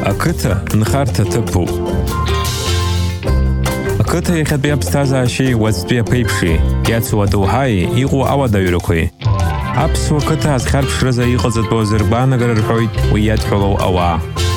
Ақыҭа нхарҭа ҭыԥуп. Ақыҭа иахьатәи аԥсҭазаашьеи уаҵәтәи аԥеиԥши, иацу адоуҳаи, иҟоу ауадаҩрақәеи. Аԥсуа қыҭа азхьарԥшразы иҟаҵатәу азыргәаанагара рҳәоит уи иадҳәалоу ауаа.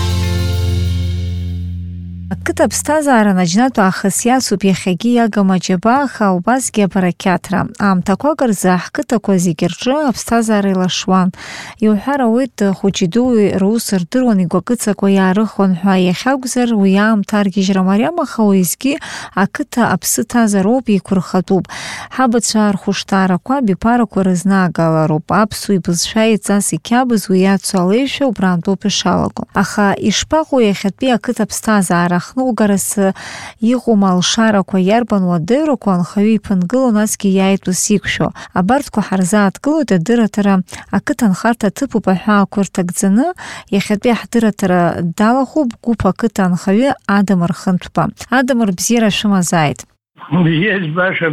Ақыҭа аԥсҭазаара наџьнатә аахыс иацуп иахьагьы иагым аџьаба, аха убасгьы абарақьаҭра. Аамҭақәак рзы ҳқыҭақәа зегьы рҿы аԥсҭазаара илашуан. Иуҳәар ауеит, хәыҷи-дуи рус рдыруан, игәакыҵакуа иаарыхуан ҳәа. Иахьакәзар уи аамҭа аргьежьра мариам, аха уеизгьы ақыҭа аԥсы ҭазароуп, еиқәырхатәуп. Ҳабацәа рхәышҭаарақәа биԥарақәа рызнаагалароуп. Аԥсуа ибызшәа иҵас иқьабыз уи иацу алеишәа убрантәоуп ишалаго. Аха ишԥаҟоу иахьатәи ақыҭа аԥсҭазаара? Хныҟәгарас иҟоума алшарақәа, иарбан уадырақәа анхаҩы иԥынгыло, насгьы иааит ус иқәшәо. Абарҭқәа ҳарзааҭгылоит адырраҭара ақыҭа нхарҭа ҭыԥуп аҳәаақәа рҭагӡаны. Иахьатәи ҳдырраҭара далахәуп гәыԥ ақыҭа анхаҩы Адамыр Хынҭәба. Адамыр, бзиара шәымазааит. Бзиаз баша.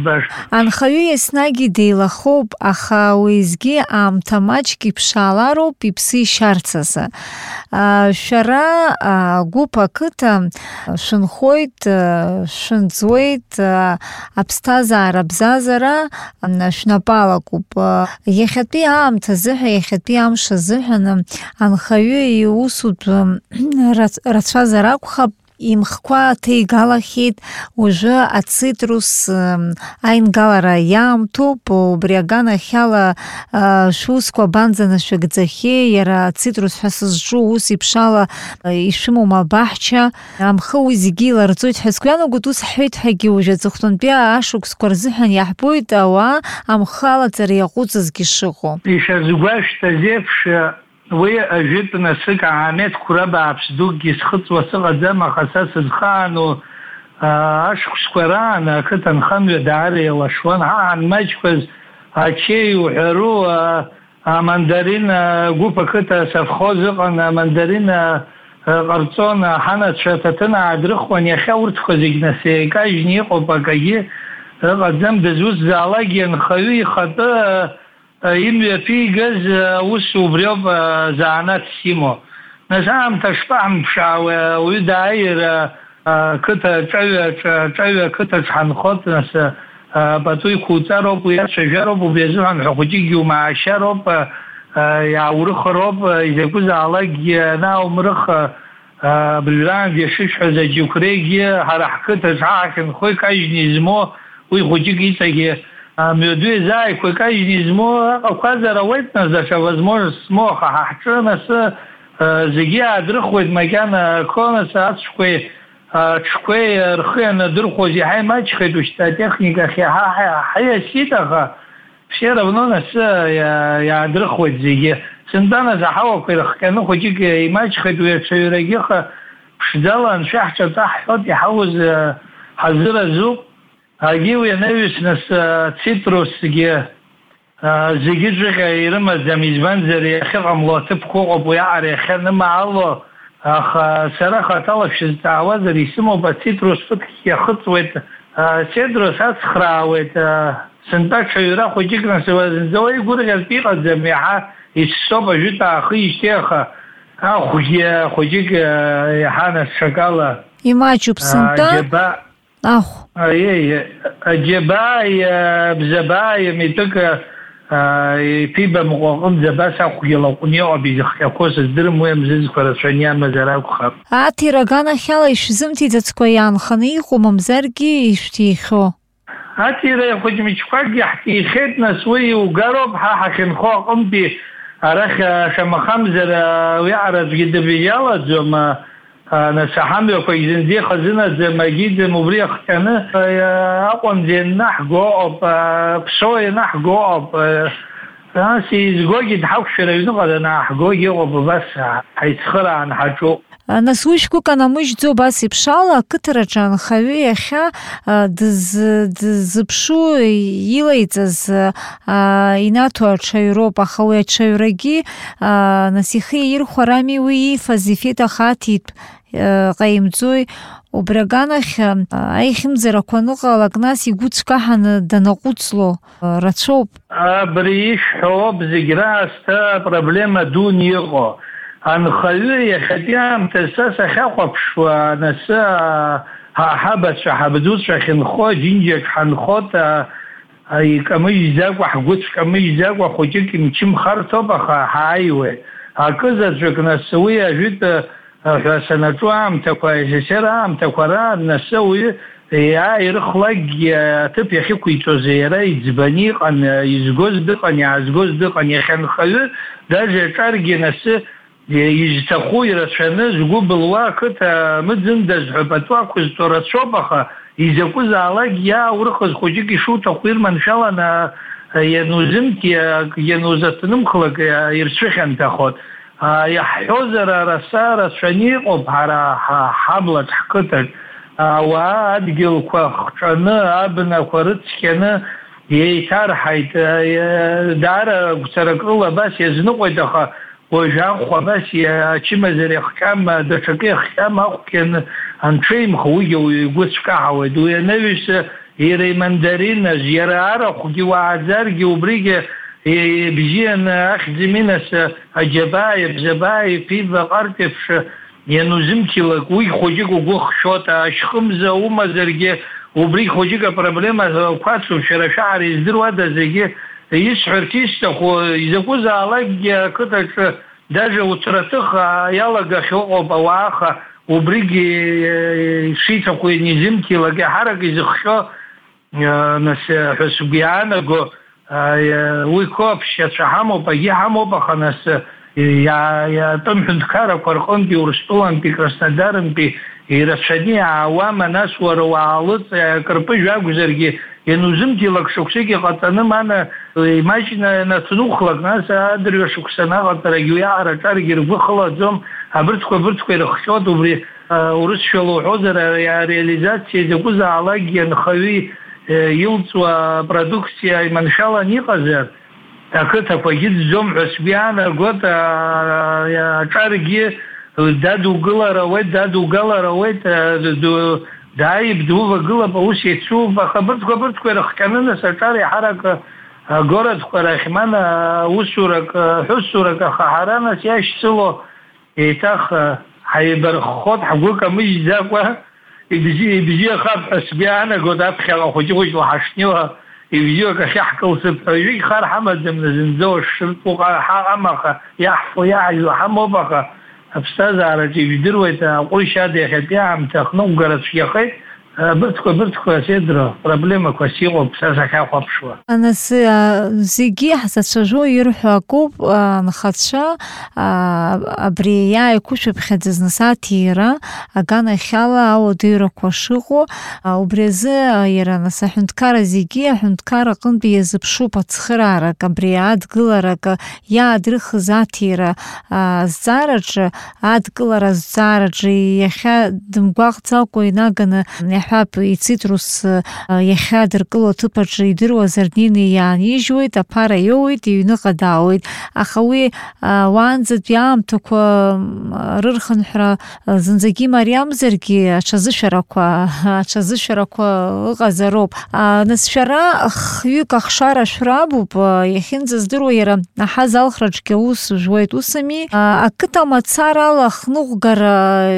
Анхаҩы еснагь деилахоуп, аха уеизгьы аамҭа маҷк иԥшаалароуп иԥсы ишьарц азы. Шәара гәыԥ ақыҭа шәынхоит, шәынҵуеит, аԥсҭазаара абзазара шәнапалакуп. Иахьатәи аамҭа азыҳәа, иахьатәи амш азыҳәаны анхаҩы иусутә рацәазар акәхап. Имхқәа ҭеигалахьеит, уажәы ацитрус аингалара иаамҭоуп, убри аганахьала шәусқәа абанӡа шәагӡахьеи, иара ацитрус ҳәа сызҿу ус иԥшала ишәымоума абаҳча, амхы уи зегьы иларҵоит ҳәа сгәанагоит. Ус ҳҳәеит ҳәагьы уажәы аҵыхәтәантәи ашықәсқәа рзыҳәан иаҳбоит ауаа амхы алаҵара иаҟәыҵызгьы шыҟоу. Ишазгәашәҭаз еиԥш уи ажәытә насык аамеҭ қәра бааԥс дукгьы схыҵуа сыҟаӡам, аха са сызхаану ашықәсқәа раан ақыҭа анхамҩа даара илашуан. Ҳаанмаҷқәаз ачеи уҳәару амандарин гәыԥ ақыҭа совхоз ыҟан, амандарин ҟарҵон, ҳанацәа ҭаҭын аадрыхуан. Иахьа урҭқәа зегьы нас еикажьны иҟоуп, акагьы ыҟаӡам. Дызусҭзаалакгьы анхаҩы ихатәы имҩаԥигаз ус убриоуп заанатс имоу. Нас аамҭа шԥаҳамԥшаауеи, ауаҩы дааир қыҭа ҿаҩа ақыҭаҿ ҳанхот, нас пату иқәуҵароуп, уи ацәажәароуп, убри азыҳәан ҳәахәыҷыкгьы умаашьароуп, иааурыхароуп, изакәызаалакгьы наумрых быжәраанӡа ишышәҳәаз аџьықәреигьы ҳара ҳқыҭаҿ ҳахьынхо икажьны измо, уи хәыҷык иҵагьы мҩаду еизааигәа икажьны измо аҟақәазар ауеит, нас даҽа возможность смоу, аха ҳаҳҿы нас зегьы аадрыхуеит макьана қо, нас ацәқәеи ҽқәеи рхы ианадырхәоз иаҳа имаҷхеит ушьҭа атехниках ҳиасит, аха все равно нас иаадрыхуеит зегьы. Сынтәа нас аҳауақәа ирыхҟьаны хәыҷык имаҷхеит уи аҽаҩрагьы, аха ԥшӡала анцәа ҳҿаҵа ҳҳәот иҳауз ҳазыразуп. Агьы уи анаҩс нас цитрусгьы зегьы ҿыҟьа ирымаӡам, избанзар иахьыҟамло аҭыԥқәа ыҟоуп, уи аҟара иахьанымаало, аха сара хаҭала шәызҵаауазар исымоуп, ацитрус ԥыҭк иахыҵуеит, цедрус ацхраауеит, сынтәа ҽаҩра хәыҷык нас зынӡа уаигәырӷьартә иҟаӡам, иаҳа ицәцоуп ажәытә аахы ишьҭеи, аха ахәгьы хәыҷык иаҳа нас ҽакала имаҷуп сынтәа ахә. Аџьабааи бзабааи митәык иԥибамҟәа аҟынӡа абас ахәгьы лаҟәны иҟоуп, изыхҟьақәо сыздырам, уи амзызқәа рацәаны иамазар акәхап. Аҭир аганахьала ишәзымҭиӡацкәа иаанханы иҟоу, мамзаргьы ишәҭихьоу? Аҭир хәыҷ-мыҷқәакгьы ҳҭихьеит, нас уи иугароуп ҳа ҳахьынхо аҟынтәи арахь шамахамзар уи аҟара аӡәгьы дыбжьалаӡом. Нас аҳамҩақәагь зынӡа ихазынаӡам, агьиӡам, убри ахҟьаны аҟәанӡа ианнаҳго ыҟоуп, ԥсоу ианаҳго ыҟоуп. Нас изгогьы дҳақәшәар аҩныҟа данааҳгогьы ыҟоуп, убас ҳаицхыраан ҳаҿуп. Нас уи шәгәы канамыжьӡо абас иԥшала, ақыҭараҿы анхаҩы иахьа дыззыԥшу илаиҵаз инаҭо аҽаҩроуп, аха уи аҽаҩрагьы нас ихы иаирхәар ами уи иифаз ифеит ахаҭитә ҟаимҵои, убри аганахь аихьымӡарақәа аныҟалак, нас игәы ҵкаҳаны данаҟәыҵло рацәоуп. Абри ишәҳәоуп зегь раасҭа проблема дуны иҟоу. анхаҩы иахьатәиаамҭа са сахьахәаԥшуа анасы ҳабацәа ҳабдуцәа ахьынхо аџьынџьаҿ ҳанхота икамыжьӡакәа ҳгәы цәкамыжьӡакәа хәыҷык имчымхарҭоуп аха ҳааиуеит акызаҵәык нас уи ажәытә ҳәа санаҿу аамҭақәа СССР аамҭақәа раан нас уи ирыхлакгьы аҭыԥ иахьықәиҵоз иара иӡбаны иҟан изгоз дыҟан иаазгоз дыҟан иахьанхаҩы дажа аҿаргьы нас изҭаху ирацәаны згәы былуа ақыҭа мыӡындаз ҳәа пату ақәызҵо рацәоуп аха изакәызаалакгьы иааурыхыз хәыҷык ишуҭаху ирманшәаланы ианузаҭнымхлак ирцәыхьанҭахот иаҳҳәозар араса рацәаны иҟоуп ҳара ҳаблаҿ ҳқыҭаҿ ауаа адгьылқәа хҿаны абнақәа рыцқьаны еиҭарҳаит даара гәцарак рыла абас иазныҟәеит аха уажә ахәа абас ачымазара иахҟьам даҽакы иахҟьам ахәқьан анҽеимха уигьы игәы цәкаҳауеит уи анаҩс иара имандариназ иара арахәгьы уааӡаргьы убригьы бзианы ахьӡими нас аџьабааи абзабааи ԥиба ҟарҵеиԥш ианузымҭилак уи хәыҷык угәы хшәоит ашьхымза умазаргьы убри хәыҷык апроблема қәацуп шәара шәаҳара издыруада зегьы исҳәарц исҭаху изакәызаалакгьы ақыҭаҿы дажа уцраҭых иалагахьоу ыҟоуп ауааха убригьы шиҭаху ианизымҭилак иаҳарак изыхшәо нас ҳәа сгәы иаанаго уи қәыԥшьацәа ҳамоуп агьи ҳамоуп аха нас иатәым ҳәынҭқарақәа рҟынтәи Урыстәылантәи Краснодарнтәи ирацәаны иаауама нас уара уаалыҵ акырпыжә акәзаргьы ианузымҭилак шықәсык иҟаҵаны мана имаҷна наҭнухлак нас адырҩашықәса наҟаҵарагьы уи аҳараҿаргьы ргәы хылаӡом абырҭқәа ирыхҟьоит убри урысшәала уҳәозар ареализациа закәызаалакгьы анхаҩы илҵуа продукциа иманшәалан иҟазар ақыҭақәагьы ӡӡом ҳәа сгәы иаанагоит аҿаргьы дадугылар ауеит дааип дувагылап аус иацуп аха бырҭқәа ирыхҟьаны нас аҿар иаҳарак агородқәа рахь мана усурак ҳәысурак аха ҳара нас иашьцыло еиҭах ҳаибарххот ҳгәы камыжьӡакәа ибзиахап ҳәа сгәы иаанагоит аԥхьаҟа хәыҷы-хәыҷла ҳашнила ибзиак ахьаҳкылсып ҳәа хар ҳамаӡам зынӡа шыртәук ҳаҟам аха иаҳфо иааҩуа ҳамоуп аха аԥсҭазаараҿы ижәдыруеит аҟәышь ада иахьатәи аамҭа ахныҟәгара цәгьахеит бырҭқәа седра проблемақәас иҟоуп са сахьахәаԥшуа нас зегьы ҳзацәажәо ирҳәо акоуп анхацәа абри иааиқәышәыԥхьаӡаз нас аҭира аганахьала ауадаҩрақәа шыҟоу убри азы иара нас аҳәынҭқарра зегьы аҳәынҭқарра аҟынтәи иазыԥшуп ацхыраарак абри адгыларак иаадрыхыз аҭира азҵаараҿы адкылара азҵаараҿы иахьа дымгәаҟӡакәа инаганы ҳәап ицитрус иахьадыркыло аҭыԥаҿы идыруазар днеины иаанижьуеит, аԥара иоуеит, иҩныҟа даауеит. Аха уи уаанӡатәи аамҭақәа рырхынҳәра зынӡагьы имариамзаргьы аҽазышәарақәа ыҟазароуп. Нас шәара хҩык ахшара шәрабуп, иахьынӡаздыруа иара аҳаз алхраҿгьы аус жәуеит, усами ақыҭа мацара ала хныҟәгара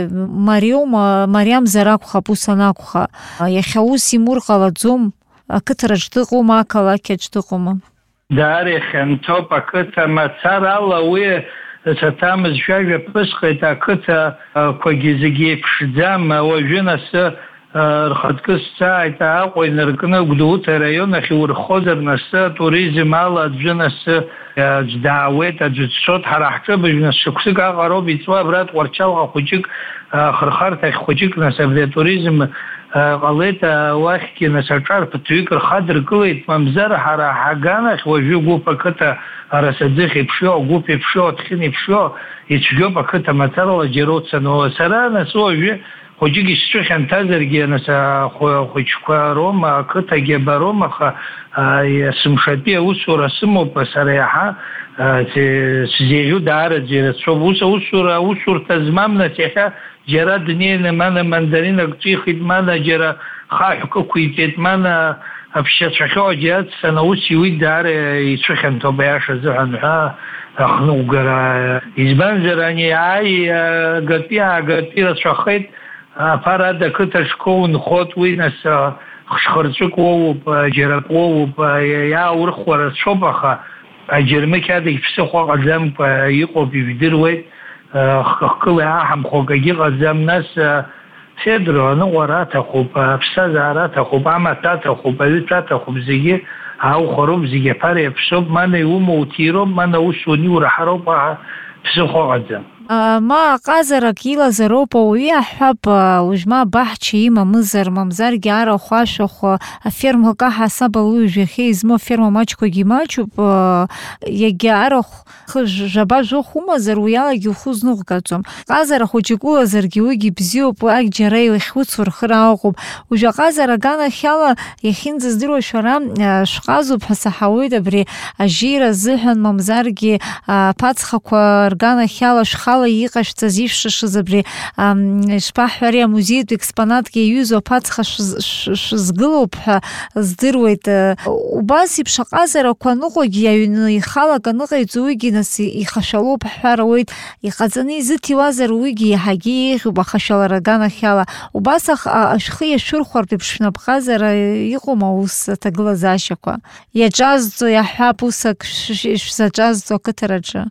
мариамзар акәхап, ус анакәха. Иахьа ус имур ҟалаӡом, ақыҭараҿ дыҟоума, ақалақьаҿ дыҟоума? Даара ихьанҭоуп ақыҭа мацара ала уи саҭамыз шәажәа ԥысҟеит, ақыҭақәагьы зегьы еиԥшӡам. Уажәы насы рхаҭкы сцааит Аҟәа инаркны Гәдоуҭа араион ахь иурхозар насы атуризм ала аӡәы насы аӡә даауеит, аӡәы дцоит, ҳара ҳҿыбжь нас шықәсык аҟароуп иҵуа абра Тҟәарчалҟа хәыҷык хырхарҭахь хәыҷык нас абри атуризм ҟалеит уахьгьы нас аҿар ԥыҭҩык рхадыргылеит, мамзар ҳара ҳаганахь уажәы гәыԥ ақыҭа арасаӡыхь иԥшьо, агәыԥ иԥшьо, аҭхын иԥшьо ицәгьоуп ақыҭа мацарала џьара уцаны. Сара нас уажәы хәыҷык исҿыхьанҭазаргьы нас хәыҷқәа роума, ақыҭагьы абароума, аха сымшатәи аусура сымоуп сара иаҳа сзеиӷьу даараӡа ирацәоуп. Аусурҭа змам нас иахьа џьара днеины мана мандаринак ҿихит, мана џьара хаҳәк ықәиҵеит, мана аԥшьацәахьоу аџьа аццан аус иуит, даара ицәыхьанҭоуп аиаша азыҳәан ҳәа ахнугара избанзар ани гатиа рацәахеит аԥарада қыҭаҿқәоу нхот уи нас хшхырҵәык уоуп џьарак уоуп иааурхуа рацәоуп аха аџьармыкьада иԥсыхәа ҟаӡамкәа иҟоуп ижәдыруеит хкыла аҳамхәак агьыҟаӡам нас седро аныҟәара аҭахуп аԥсҭазаара аҭахуп амаҭ аҭахуп аҩытә аҭахуп зегьы аухәароуп зегьы аԥара иаԥсоуп мана иумоу уҭироуп мана усуан иураҳароуп ԥсыхәа ҟаӡам ма ҟазарак илазароуп ауаҩы иаҳҳәап уажәма абаҳча имамызар мамзаргьы арахә ашәахә афермақәа ҳасаба лыжәҩахьы измоу аферма маҷқәагьы маҷуп иагьа арахә жәаба жәохә умазар уи алагьы ухәы узныҟәгаӡом ҟазара хәыҷык улазаргьы уигьы бзиоуп ак џьара илахьуцу рхыра аҟоуп уажәы аҟазара аганахьала иахьынӡаздыруа шәара шәҟазоуп ҳәа саҳауеит абри ажьира азыҳәан мамзаргьы аԥацхақәа рганахьала шәхала иҟашәҵаз ишәшашыз абри ишԥаҳҳәари амузеитә експонатгьы иаҩызоу аԥацха шәызгылоуп ҳәа здыруеит убас еиԥш аҟазарақәа аныҟәагьы аҩны ихалак аныҟаиҵо уигьы нас ихашәалоуп ҳҳәар ауеит иҟаҵаны изыҭиуазар уигьы иаҳагьы еиӷьуп ахашәалара аганахьала убас ашәхы иашәырхәартә еиԥш шәнапҟазара иҟоума ус аҭагылазаашьақәа иаҿазҵо иаҳҳәап усак шәзаҿазҵо ақыҭараҿы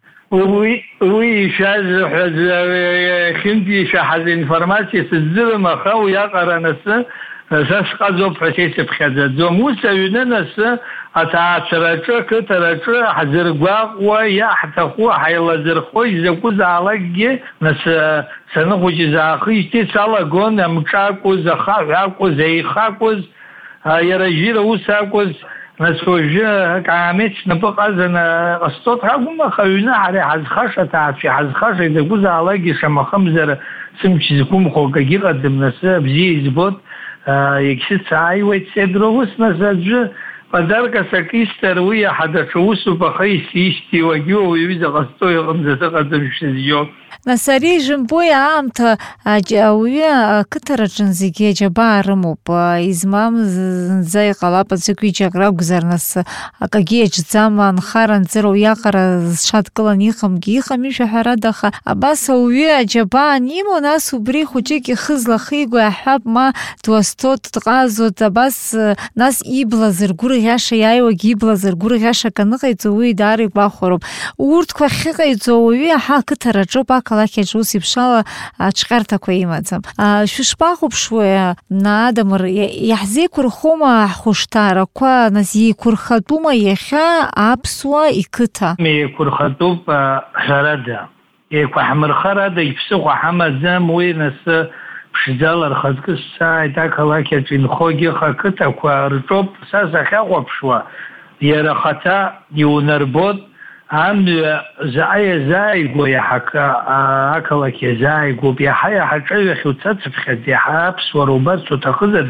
уи ишәазҳәаз хьынтә ишәаҳаз информациа сыздырам аха уи аҟара насы са сҟазоуп ҳәа сеицыԥхьаӡаӡом ус аҩны насы аҭаацәараҿы ақыҭараҿы ҳзыргәаҟуа иаҳҭаху ҳаилазырхо изакәызаалакгьы нас саныхәыҷыз аахижьҭеи салагон амҿы акәыз ахаҳә акәыз аиха акәыз иара ажьира ус акәыз нас уажәы акаамеҭ снапы ҟазаны ҟасҵоит ҳакәым аха аҩны ҳара иҳазхаша аҭаацәа иҳазхаша изакәызаалакгьы шамахамзар сымч зқәымхо акагьы ыҟаӡам насы бзиа избоит егьсыцааиуеит седро ус нас аӡәы подаркас ак исҭар уи иаҳа даҽа усуп аха исишьҭиуагьы уаҩыза ҟазҵо иҟамзар ыҟаӡам шәзио нас ари ижәымбои аамҭа ауаҩы ақыҭараҿын зегьы аџьабаа рымоуп измам зынӡа иҟалап аӡәк ҩыџьак ракәзар нас акагьы иаҿӡам анхара-нҵыра уиаҟара зҽадкыланы иҟамгьы иҟами шәаҳәарада аха абас ауаҩы аџьабаа анимоу нас убри хәыҷык ихы злахиго иаҳҳәап ма дуасҭоит дҟазоит абас нас ибла зыргәырӷьаша иааиуагьы ибла зыргәырӷьаша ак аныҟаиҵо уи даара игәахәароуп урҭқәа ахьыҟаиҵо ауаҩы иаҳа ақыҭараҿоуп ақалақь аҿы ус еиԥшала ҿҟьарҭақәа имаӡам шәышԥахәаԥшуеи Адамыр иаҳзеиқәырхома ҳхәышҭаарақәа нас иеиқәырхатәума иахьа аԥсуа иқыҭа иеиқәырхатәуп ҳәарада еиқәаҳмырхарада иԥсыхәа ҳамаӡам уи насы ԥшӡала рхаҵкы сааит ақалақь аҿы инхогьы ақыҭақәа рҿоуп са сахьахәаԥшуа иара ахаҭа иунарбот амҩа заҟа иазааигәо иаҳак ақалақь иазааигәоуп иаҳа ҿаҩахь уцацыԥхьаӡ иаҳа аԥсуара убарц уҭахызар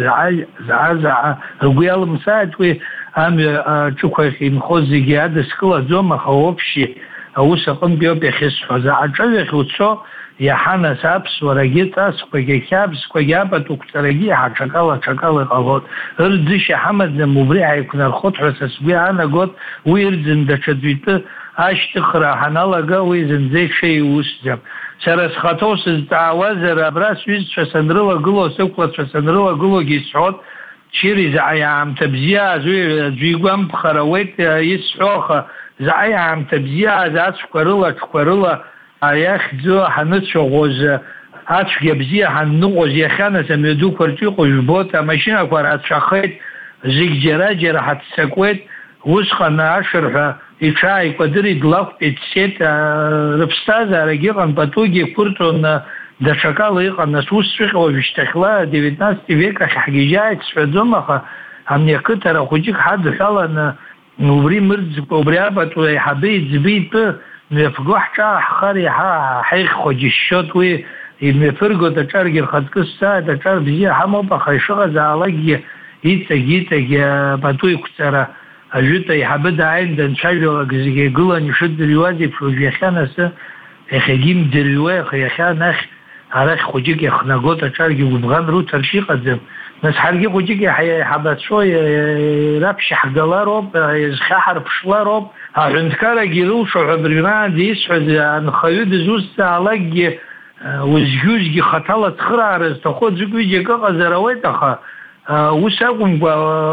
заҟа ргәы иалымсааит уи амҩа ҿықәахь инхо зегьы адыскылаӡом аха общи аус аҟынтәи ауп иахьысҳәо заҟа ҿаҩахь уцо иаҳа нас аԥсуарагьы ҵасқәагьы ақьабзқәагьы апатуқәҵарагьы иаҳа ҽакала иҟалоит рӡышьа ҳамаӡам убри ҳаиқәнархот ҳәа са сгәы иаанагот уи ирӡын даҽаӡәитәы ашьҭыхра ҳаналага уи зынӡа иҽеиусӡам сара схаҭоу сызҵаауазар абра сҩызцәа санрылагыло сықәлацәа санрылагылогьы исҳәот чири заҟа иаамҭа бзиааз уи аӡәы игәамԥхар ауеит исҳәо аха заҟа иаамҭа бзиааз ацәқәа рыла аҽқәа рыла иахьӡо ҳаныцәаӷәоз ацәгьа бзиа ҳанныҟәоз иахьа нас амҩадуқәа рҿы иҟоу жәбоит амашьынақәа рацәахеит зегь џьара ҳаццакуеит усҟан ашырҳәа иҽааикәадырит длақәтәеит дцеит рыԥсҭазаарагьы ыҟан патугьы қәырҵон даҽакала иҟан нас ус цәыҟьа уажәшьҭахьла 19 век ахь ҳгьежьааит сҳәаӡом аха ани ақыҭара хәыҷык ҳадҳәаланы убри мырӡкәа убри апату аиҳабы иӡбы итәы мҩаԥго ҳҿааҳхар иаҳа ҳаиӷьхо џьысшьот уи имҩаԥырго даҿаргьы рхаҵкы сааит аҿар бзиа ҳамоуп аха ишыҟазаалакгьы иҵагьы пату иқәҵара ажәытә аиҳабы дааин данцәажәалак зегьы игылан ишыдырҩуаз еиԥш уажә иахьа насы иахьагьы имдырҩуа аха иахьа анахь арахь хәыҷык иахнагоит аҿаргьы гәыбӷан руҭарц иҟаӡам. Нас ҳаргьы хәыҷык иҳабацәо раԥшьа ҳгалароуп, изхьаҳарԥшлароуп. Аҳәынҭқаррагьы ирылшо ҳәа абыржәраанӡа исҳәаз анхаҩы дызусҭцаалакгьы узжьузгьы хаҭала ацхыраара зҭаху аӡәык ҩыџьак ыҟазар ауеит, аха ус акәымкәа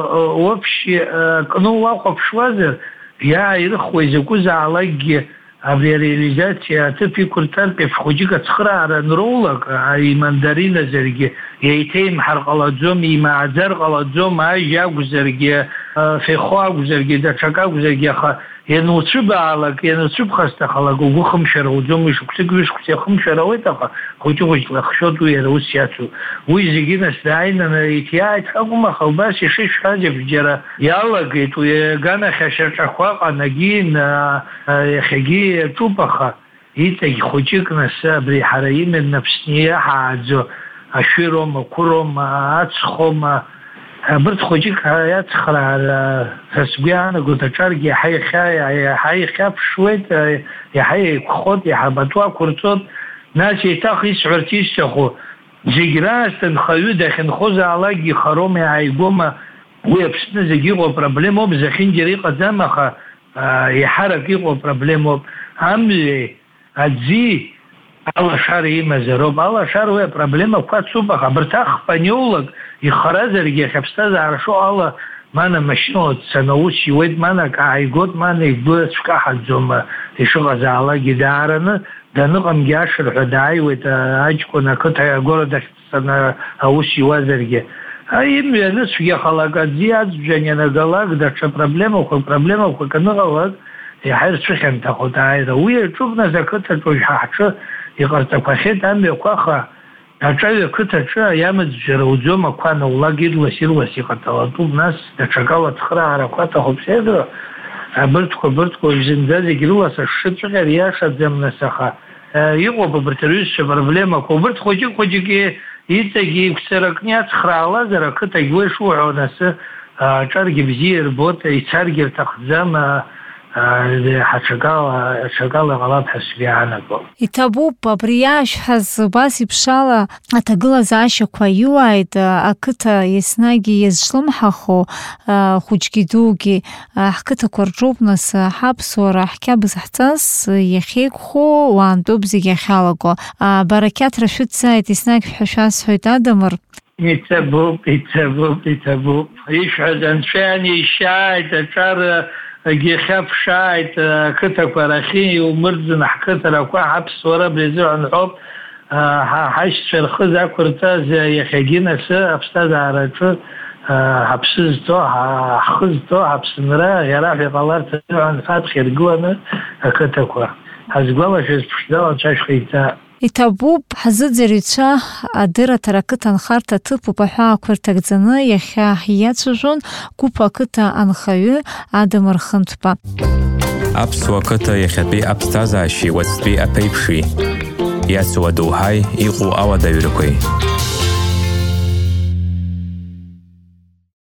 уаԥшь кны уахәаԥшуазар иааирыхуа изакәызаалакгьы абри ареализациа аҭыԥ иқәыртартә еиԥш хәыҷык ацхыраара анроулак имандариназаргьы еиҭеимҳар ҟалаӡом, имааӡар ҟалаӡом, ажь акәзаргьы, фехо акәзаргьы, даҽак акәзаргьы, аха иануцәыбаалак, иануцәыбхасҭахалак угәы хымшәара уӡом, ишықәсык ҩышықәса ихымшәара ауеит, аха хәыҷы-хәыҷла хшьот уи иара ус иацу. Уи зегьы нас дааинаны иҭиааит акәым, аха убас ишышәҳәаз еиԥш џьара иалагеит, уи аганахь ашьаҿақәа ҟанагьын, иахьагьы иаҿуп, аха иҵагь хәыҷык нас абри ҳара именно Аԥсны иаҳааӡо ашәыроума, ақәыроума, ацхома, абырҭ хәыҷык иацхраара ҳәа сгәы иаанагоит, аҿаргьы иаҳа ихьаԥшуеит, иаҳа еиқәхоит, иаҳа батәы ақәырҵоит. Нас еиҭах исҳәарц исҭаху зегь раасҭа нхаҩы дахьынхозаалакгьы ихарома, иааигома, уи Аԥсны зегь иҟоу апроблемоуп, зехьынџьара иҟаӡам, аха иаҳарак иҟоу апроблемоуп. Амҩеи, аӡи алашара имазароуп. Алашара уи апроблемақәа цуп, аха абырҭ ахԥанеулак ихаразаргьы иахьаԥсҭазаара шо ала мана машьынала дцаны аус иуеит, манак ааигот, мана игәы цәкаҳаӡом ишыҟазаалакгьы, даараны даныҟамгьы ашырҳәа дааиуеит аҷкәын ақыҭа агора дахьцаны аус иуазаргьы. Имҩа аныцәгьахалак, аӡи аӡәӡәан ианагалак, даҽа проблемақәак аныҟалак иаҳа ирцәыхьанҭахоит ааира. Уи аҿуп нас ақыҭаҿы ҳаҳҿы иҟарҵақәахьеит амҩақәа, аха аҿаҩ ақыҭаҿы иамыӡәӡәара уӡом, ақәа наулак ирлас иҟаҭалатәуп, нас даҽакала ацхыраарақәа аҭахуп. Сеидро абырҭқәа зынӡа зегь рылас ашшыҵәҟьар иашаӡам, нас аха иҟоуп абырҭ рҩызцәа проблемақәа. Убырҭ хәыҷык иҵагьы иқәсаракны иацхраалазар ақыҭагь уи шуҳәо нас аҿаргьы бзиа ирбоит, ицаргьы рҭахӡам, ҳаҽакала ҟалап ҳәа сгәы иаанагоит. Иҭабуп, абри иаашәҳаз убас иԥшала аҭагылазаашьақәа иуааит, ақыҭа еснагь иазҿлымҳахо хәыҷгьы дугьы ҳқыҭақәа рҿоуп, нас ҳаԥсуара ҳқьабз ҳҵас иахьеиқәхо уаантәоуп зегь ахьалаго. Барақьаҭра шәыцааит, еснагь шәҳәа шәасҳәоит, Адамыр. Иҭабуп. Ишәҳәаз анцәа ишьааит, аҿар иахьаԥшааит, ақыҭақәа арахьы иумырӡын, ҳқыҭарақәа ҳаԥсуара абри азыҳәан ҳәоуп ҳашьцәа рхы зақәырҵаз иахьагьы нас аԥсҭазаараҿы ҳаԥсы зҭо, ҳхы зҭо, ҳаԥсынра иарахә иҟаларц азыҳәан ҳаԥхьа иргыланы ақыҭақәа. Ҳазгәалашәаз ԥшӡала анцәа шәхеиҭа. Иҭабуп, ҳзыӡырҩцәа адырраҭара ақыҭа анхарҭа ҭыԥуп аҳәаақәа рҭагӡаны иахьа ҳиацәажәон Гәыԥ ақыҭа анхаҩы Адамыр Хынҭәба. Аԥсуа қыҭа иахьатәи аԥсҭазаашьеи уаҵәтәи аԥеиԥши, иацу адоуҳаи, иҟоу ауадаҩрақәеи.